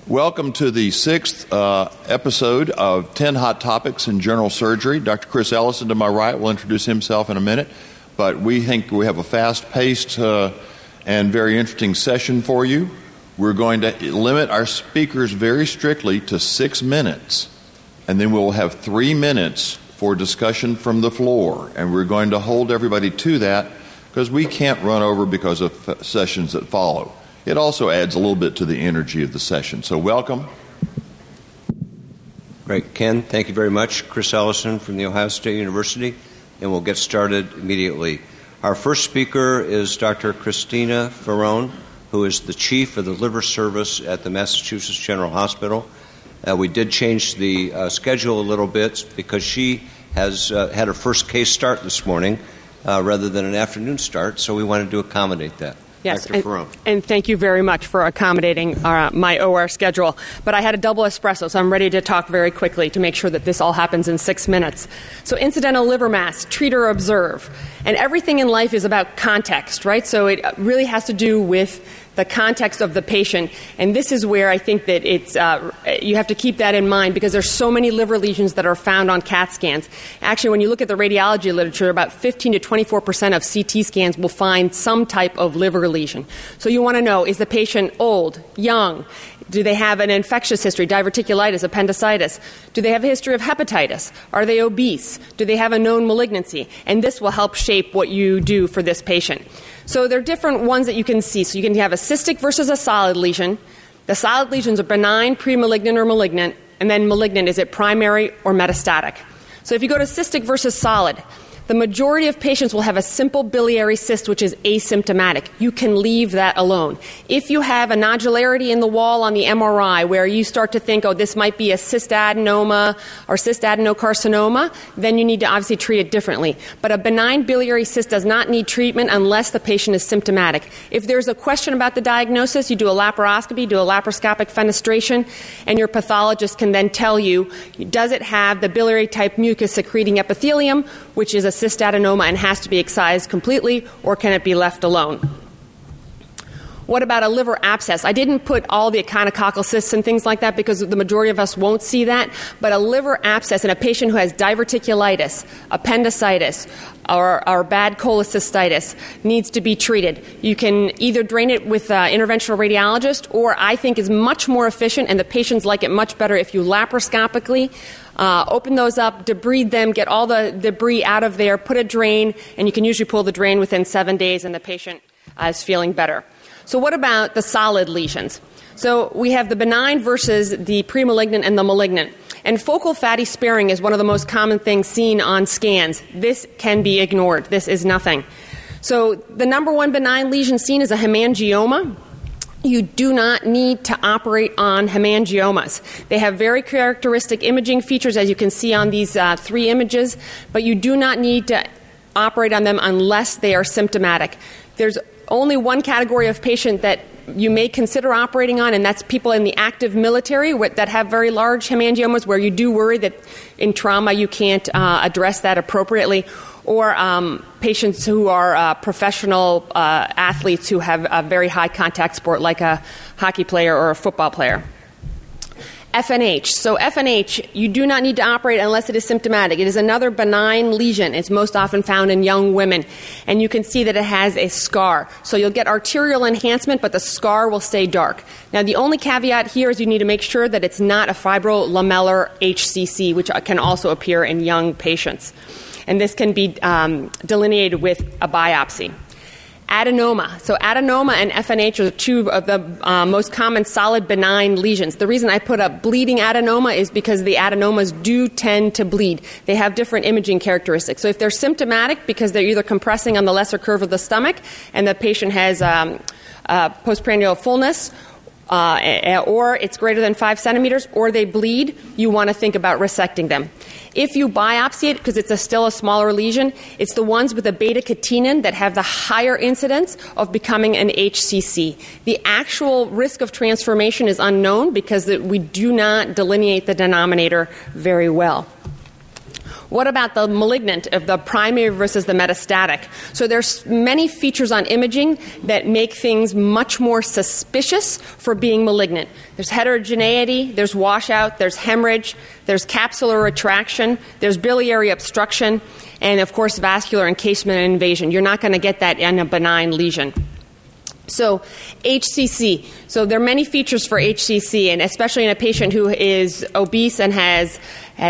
Welcome to the sixth episode of 10 Hot Topics in General Surgery. Dr. Chris Ellison to my right will introduce himself in a minute, but we think we have a fast-paced and very interesting session for you. We're going to limit our speakers very strictly to 6 minutes, and then we'll have 3 minutes for discussion from the floor, and we're going to hold everybody to that because we can't run over because of sessions that follow. It also adds a little bit to the energy of the session. So welcome. Great, Ken. Thank you very much. Chris Ellison from The Ohio State University, and we'll get started immediately. Our first speaker is Dr. Christina Ferrone, who is the chief of the liver service at the Massachusetts General Hospital. We did change the schedule a little bit because she has had her first case start this morning rather than an afternoon start, so we wanted to accommodate that. Yes, and thank you very much for accommodating my OR schedule. But I had a double espresso, so I'm ready to talk very quickly to make sure that this all happens in 6 minutes. So incidental liver mass, treat or observe. And everything in life is about context, right? So it really has to do with the context of the patient. And this is where I think that it's you have to keep that in mind because there's so many liver lesions that are found on CAT scans. Actually, when you look at the radiology literature, about 15 to 24% of CT scans will find some type of liver lesion. So you want to know, is the patient old, young? Do they have an infectious history, diverticulitis, appendicitis? Do they have a history of hepatitis? Are they obese? Do they have a known malignancy? And this will help shape what you do for this patient. So there are different ones that you can see. So you can have a cystic versus a solid lesion. The solid lesions are benign, pre-malignant, or malignant. And then malignant, is it primary or metastatic? So if you go to cystic versus solid, the majority of patients will have a simple biliary cyst, which is asymptomatic. You can leave that alone. If you have a nodularity in the wall on the MRI where you start to think, oh, this might be a cystadenoma or cystadenocarcinoma, then you need to obviously treat it differently. But a benign biliary cyst does not need treatment unless the patient is symptomatic. If there's a question about the diagnosis, you do a laparoscopy, do a laparoscopic fenestration, and your pathologist can then tell you, does it have the biliary type mucus secreting epithelium, which is a cystadenoma and has to be excised completely, or can it be left alone? What about a liver abscess? I didn't put all the echinococcal cysts and things like that because the majority of us won't see that, but a liver abscess in a patient who has diverticulitis, appendicitis, or bad cholecystitis needs to be treated. You can either drain it with an interventional radiologist, or I think is much more efficient, and the patients like it much better if you laparoscopically open those up, debride them, get all the debris out of there, put a drain, and you can usually pull the drain within 7 days, and the patient is feeling better. So what about the solid lesions? So we have the benign versus the premalignant and the malignant. And focal fatty sparing is one of the most common things seen on scans. This can be ignored. This is nothing. So the number one benign lesion seen is a hemangioma. You do not need to operate on hemangiomas. They have very characteristic imaging features, as you can see on these 3 images, but you do not need to operate on them unless they are symptomatic. There's only one category of patient that you may consider operating on, and that's people in the active military that have very large hemangiomas where you do worry that in trauma you can't address that appropriately, or patients who are professional athletes who have a very high contact sport like a hockey player or a football player. FNH. So FNH, you do not need to operate unless it is symptomatic. It is another benign lesion. It's most often found in young women. And you can see that it has a scar. So you'll get arterial enhancement, but the scar will stay dark. Now, the only caveat here is you need to make sure that it's not a fibrolamellar HCC, which can also appear in young patients. And this can be delineated with a biopsy. Adenoma. So adenoma and FNH are 2 of the most common solid benign lesions. The reason I put up bleeding adenoma is because the adenomas do tend to bleed. They have different imaging characteristics. So if they're symptomatic because they're either compressing on the lesser curve of the stomach and the patient has postprandial fullness, or it's greater than 5 centimeters, or they bleed, you want to think about resecting them. If you biopsy it, because it's still a smaller lesion, it's the ones with the beta-catenin that have the higher incidence of becoming an HCC. The actual risk of transformation is unknown because we do not delineate the denominator very well. What about the malignant of the primary versus the metastatic? So there's many features on imaging that make things much more suspicious for being malignant. There's heterogeneity, there's washout, there's hemorrhage, there's capsular retraction, there's biliary obstruction, and of course vascular encasement and invasion. You're not going to get that in a benign lesion. So HCC. So there are many features for HCC, and especially in a patient who is obese and has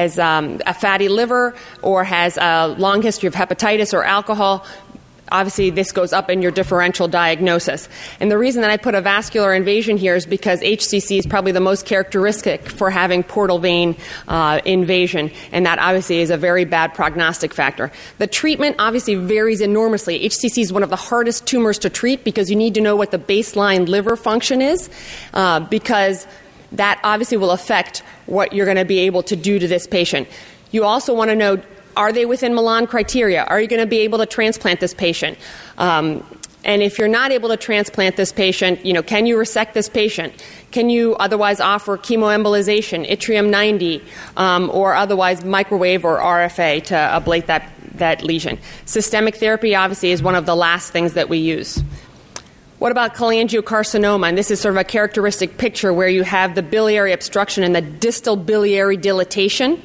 a fatty liver or has a long history of hepatitis or alcohol. Obviously, this goes up in your differential diagnosis. And the reason that I put a vascular invasion here is because HCC is probably the most characteristic for having portal vein invasion, and that obviously is a very bad prognostic factor. The treatment obviously varies enormously. HCC is one of the hardest tumors to treat because you need to know what the baseline liver function is, because that obviously will affect what you're going to be able to do to this patient. You also want to know, are they within Milan criteria? Are you going to be able to transplant this patient? And if you're not able to transplant this patient, can you resect this patient? Can you otherwise offer chemoembolization, yttrium-90, or otherwise microwave or RFA to ablate that lesion? Systemic therapy obviously is one of the last things that we use. What about cholangiocarcinoma? And this is sort of a characteristic picture where you have the biliary obstruction and the distal biliary dilatation.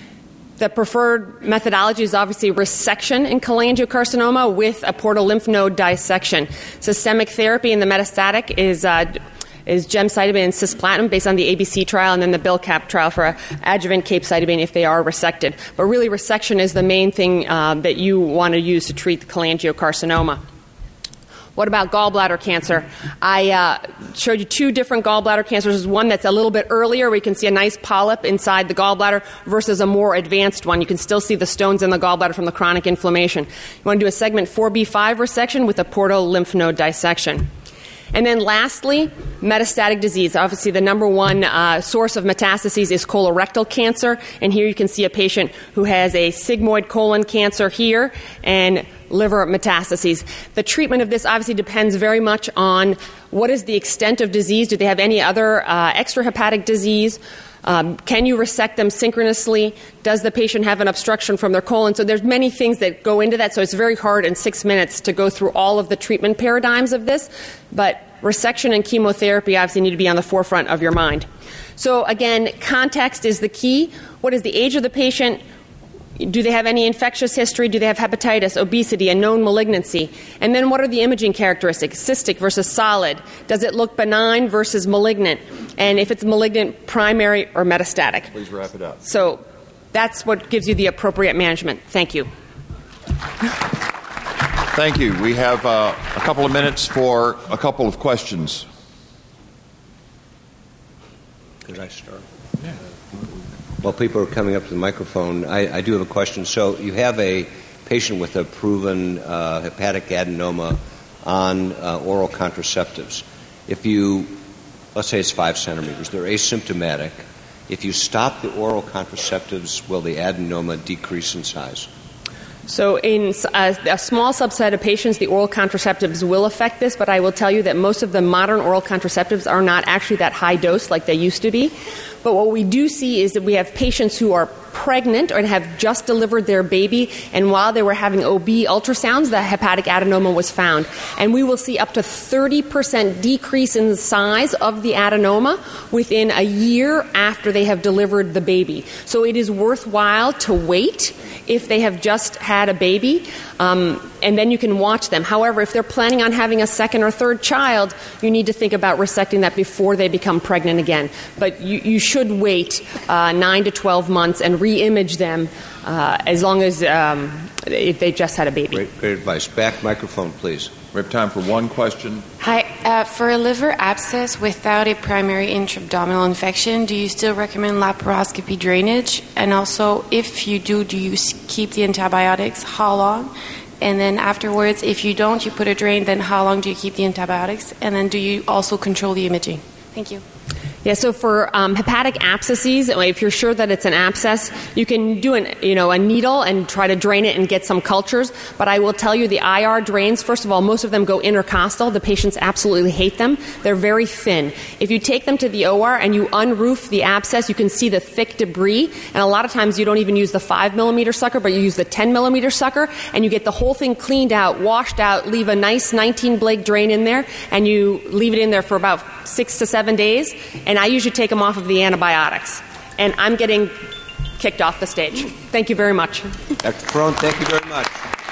The preferred methodology is obviously resection in cholangiocarcinoma with a portal lymph node dissection. Systemic therapy in the metastatic is gemcitabine and cisplatin based on the ABC trial, and then the BILCAP trial for adjuvant capecitabine if they are resected. But really, resection is the main thing that you want to use to treat the cholangiocarcinoma. What about gallbladder cancer? I showed you two different gallbladder cancers. There's one that's a little bit earlier, where you can see a nice polyp inside the gallbladder, versus a more advanced one. You can still see the stones in the gallbladder from the chronic inflammation. You want to do a segment 4B5 resection with a portal lymph node dissection. And then lastly, metastatic disease. Obviously, the number one source of metastases is colorectal cancer. And here you can see a patient who has a sigmoid colon cancer here and liver metastases. The treatment of this obviously depends very much on what is the extent of disease. Do they have any other extrahepatic disease? Can you resect them synchronously? Does the patient have an obstruction from their colon? So there's many things that go into that, so it's very hard in 6 minutes to go through all of the treatment paradigms of this. But resection and chemotherapy obviously need to be on the forefront of your mind. So again, context is the key. What is the age of the patient? Do they have any infectious history? Do they have hepatitis, obesity, a known malignancy? And then what are the imaging characteristics? Cystic versus solid. Does it look benign versus malignant? And if it's malignant, primary or metastatic? Please wrap it up. So that's what gives you the appropriate management. Thank you. Thank you. We have a couple of minutes for a couple of questions. Could I start? Yeah. While people are coming up to the microphone, I do have a question. So you have a patient with a proven hepatic adenoma on oral contraceptives. If you, let's say it's 5 centimeters, they're asymptomatic. If you stop the oral contraceptives, will the adenoma decrease in size? So in a small subset of patients, the oral contraceptives will affect this, but I will tell you that most of the modern oral contraceptives are not actually that high dose like they used to be. But what we do see is that we have patients who are pregnant or have just delivered their baby, and while they were having OB ultrasounds, the hepatic adenoma was found. And we will see up to 30% decrease in the size of the adenoma within a year after they have delivered the baby. So it is worthwhile to wait if they have just had a baby, and then you can watch them. However, if they're planning on having a second or third child, you need to think about resecting that before they become pregnant again. But you should wait 9 to 12 months and re-image them as long as if they just had a baby. Great advice. Back microphone, please. We have time for one question. Hi. For a liver abscess without a primary intra-abdominal infection, do you still recommend laparoscopy drainage? And also, if you do you keep the antibiotics? How long? And then afterwards, if you don't, you put a drain, then how long do you keep the antibiotics? And then do you also control the imaging? Thank you. Yeah, so for hepatic abscesses, if you're sure that it's an abscess, you can do a needle and try to drain it and get some cultures. But I will tell you the IR drains, first of all, most of them go intercostal. The patients absolutely hate them. They're very thin. If you take them to the OR and you unroof the abscess, you can see the thick debris. And a lot of times you don't even use the 5mm sucker, but you use the 10mm sucker, and you get the whole thing cleaned out, washed out, leave a nice 19-blade drain in there, and you leave it in there for about 6 to 7 days. And I usually take them off of the antibiotics. And I'm getting kicked off the stage. Thank you very much. Dr. Ferrone, thank you very much.